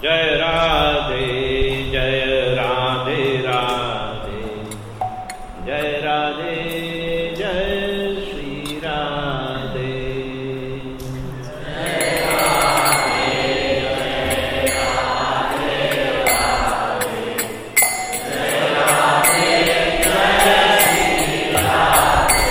जय राधे जय राधे राधे, जय राधे जय श्री राधे। जय राधे जय राधे राधे, जय राधे जय श्री राधे।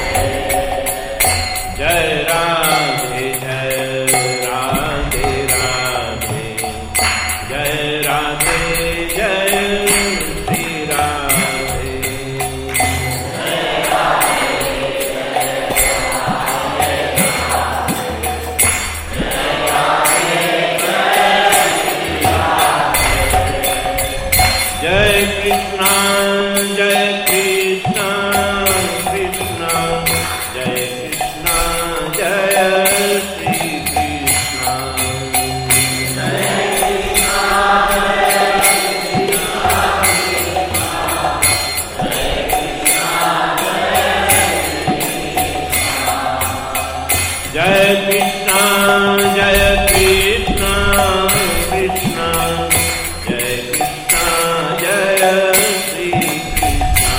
जय राधे जय राधे राधे, जय राधे जय श्री राधे। जय राधे जय राधे राधे, जय राधे जय श्री राधे। जय कृष्णा जय कृष्णा कृष्णा जय कृष्णा जय श्री कृष्णा। जय कृष्णा जय कृष्णा कृष्णा, जय कृष्णा जय श्री कृष्णा। जय कृष्णा जय कृष्णा कृष्णा, जय कृष्णा जय श्री कृष्णा।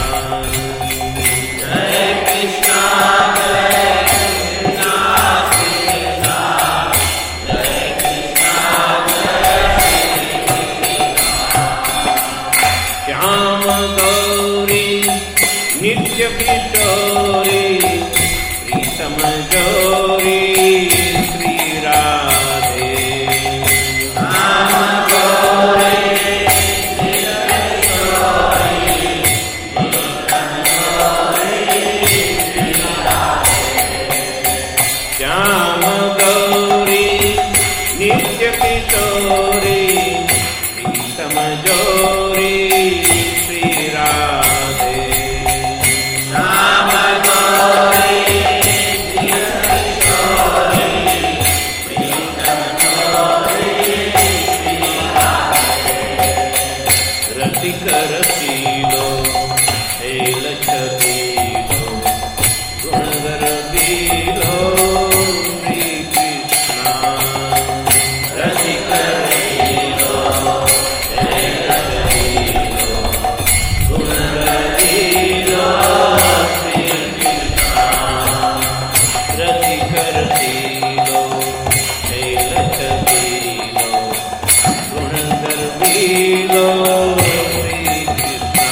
जय कृष्णा जय कृष्णा कृष्णा, जय कृष्णा जय श्री कृष्णा। श्याम गौरी नित्य किशोरी प्रीतम जोरी श्री राधे। श्याम गौरी नित्य किशोरी प्रीतम जोरी श्री राधे। श्याम गौरी नित्य किशोरी प्रीतम जोरी श्री राधे। श्याम गौरी नित्य किशोरी प्रीतम जोरी श्री राधे। रसिक रसीलो हेल छबीलो गुणगर बीलो श्री कृष्णा। रसिक रसीलो हेल छबीलो गुणगर बीलो श्री कृष्णा। रसिक रसीलो हेल छबीलो गुणगर बीलो श्री कृष्णा।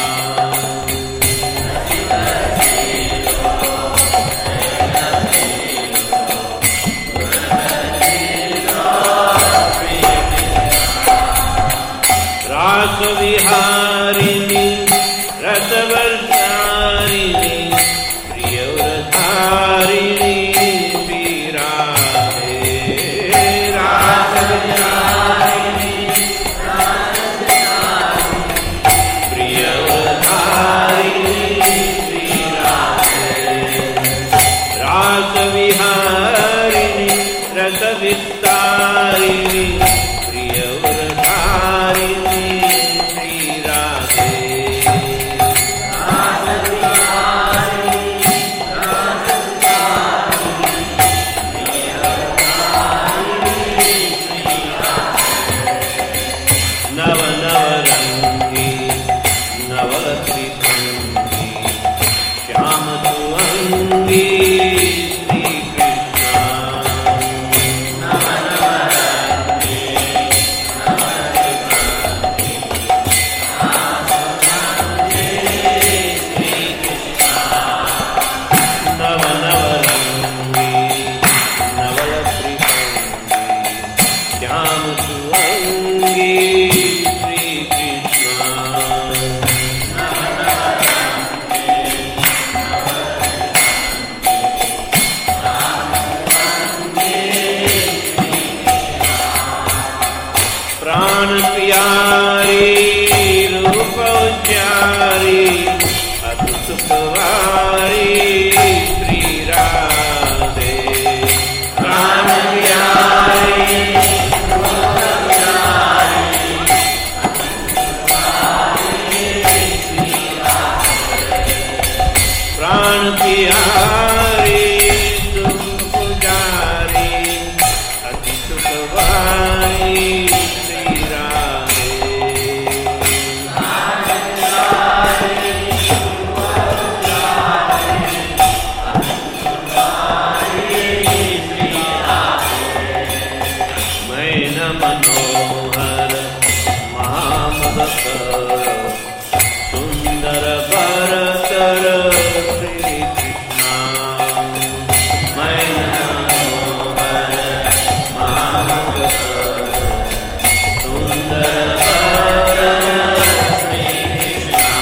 रास विहारिणी रसवर्षारिणी प्रियव्रतारिणी श्री राधे। रास विहारिणी प्रियव्रतारिणी श्री राधे। रास विहारिणी रसविस्तारिणी प्रियव्रतारिणी श्री राधे। रास विहारिणी रसविस्तारिणी प्रियव्रतारिणी श्री राधे। नव नवरंगी नव त्रिभंगी श्याम सुअंगी श्री कृष्णा। नव नवरंगी नव त्रिभंगी श्याम सुअंगी श्री कृष्णा। नव नवरंगी नव त्रिभंगी श्याम सुअंगी श्री कृष्णा। प्राण प्यारी रूप उच्चारी अति सुखवारी श्री राधे। प्राण प्यारी रूप उच्चारी अति सुखवारी श्री राधे। प्राण प्यारी सुख पुजारी अति सुखवारी श्री राधे। करो सुंदर बर करो श्री कृष्णा नयन मनोहर मानव करो सुंदर बर श्री कृष्णा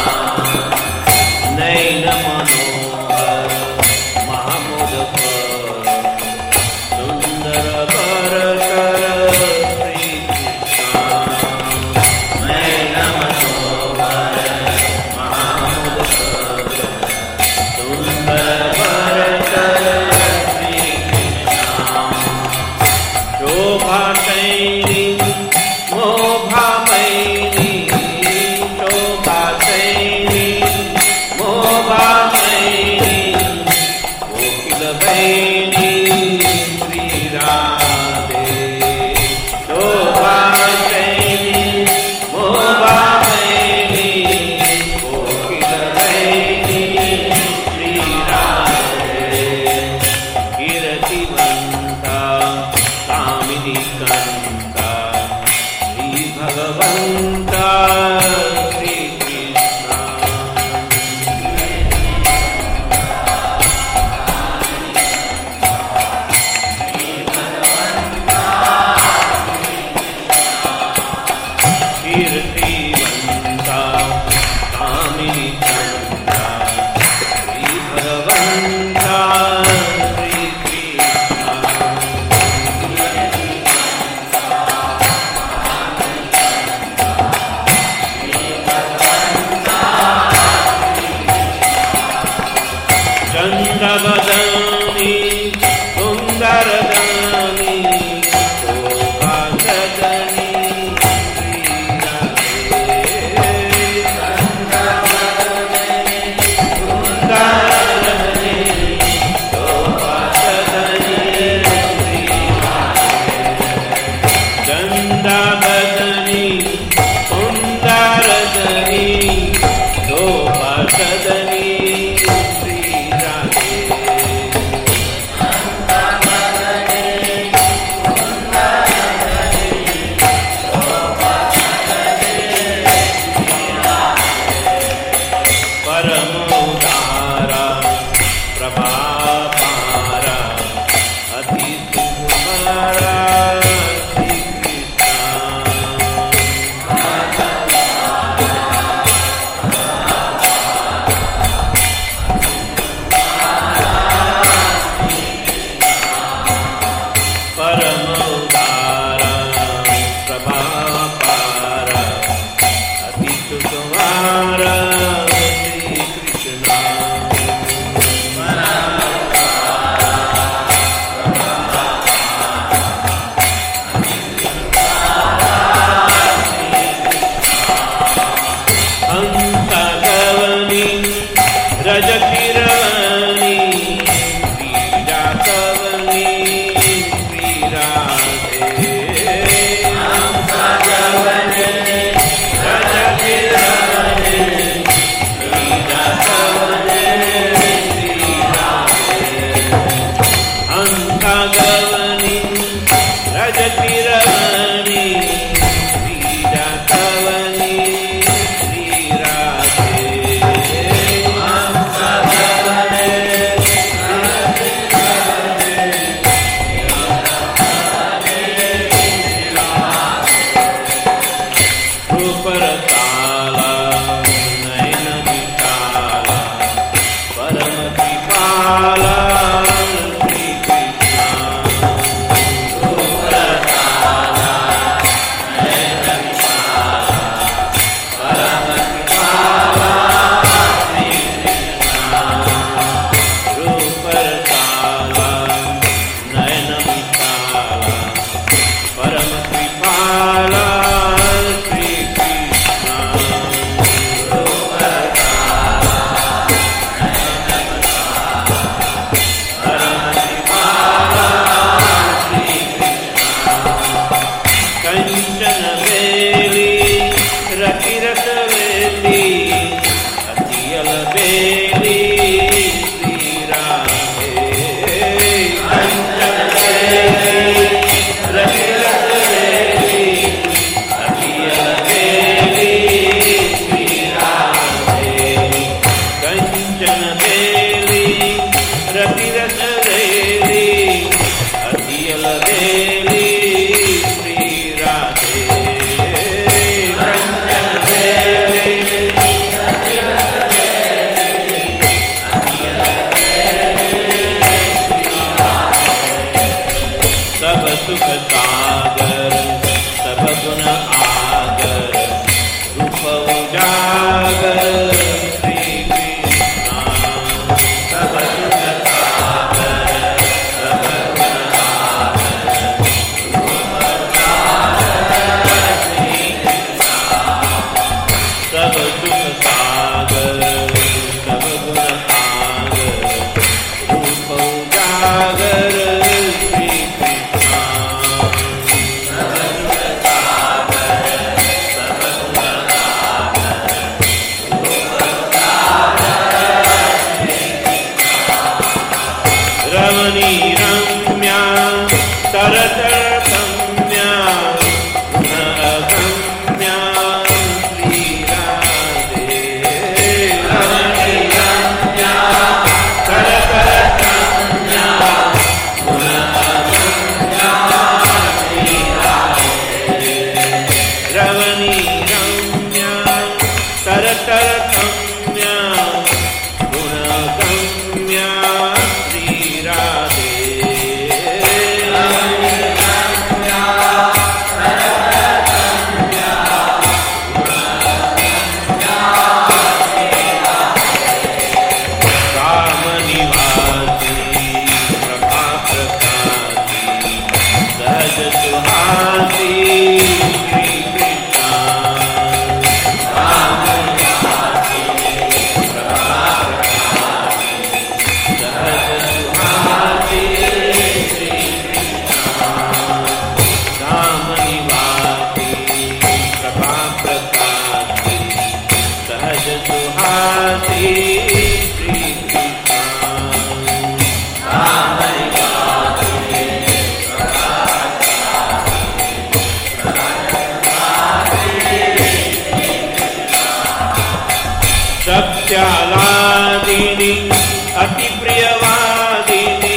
नयन मनोहर महामुद करो सुंदर बर करो श्री कृष्णा नयन मनोहर महामुद करो सुंदर बर करो श्री कृष्णा शोभा शैली मोभा मैनी शोभा शैली मोभा मैनी कोकिल बैनी श्री राधे शोभा शैली मोभा मैनी कोकिल बैनी श्री राधे कीर्तिवंता कामिनी कंता श्री भगवंता श्री कृष्णा कीर्तिवंता कामिनी कंता श्री भगवंता श्री कृष्णा चंद्रवदनी सुंदरदनी शोभा सदनी श्री राधे चंद्रवदनी सुंदरदनी शोभा सदनी श्री राधे चंद्रवदनी सुंदरदनी शोभा सदनी श्री राधे परम उदारा प्रभापारा अति सुकुमारा श्री परम उदारा प्रभापारा अति सुकुमारा श्री कृष्णा हंसा गवनी रजकिरवनी पीड़ा कवनी श्री राधे हंसा श्रवणी रम्या तरतरतम्या गुणगम्या श्रीराधे सत्यालादिनी अति प्रियवादिनी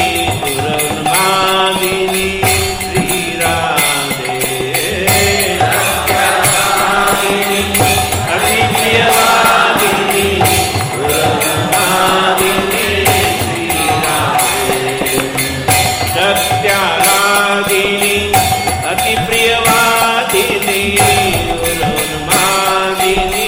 सुरन्मादिनी श्रीराधे सत्यालादिनी अति प्रियवादिनी सुरन्मादिनी श्रीराधे सत्यालादिनी अति प्रियवादिनी सुरन्मादिनी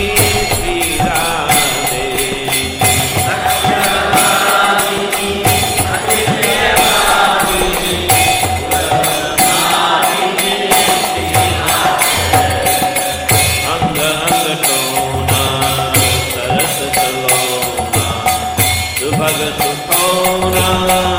भगत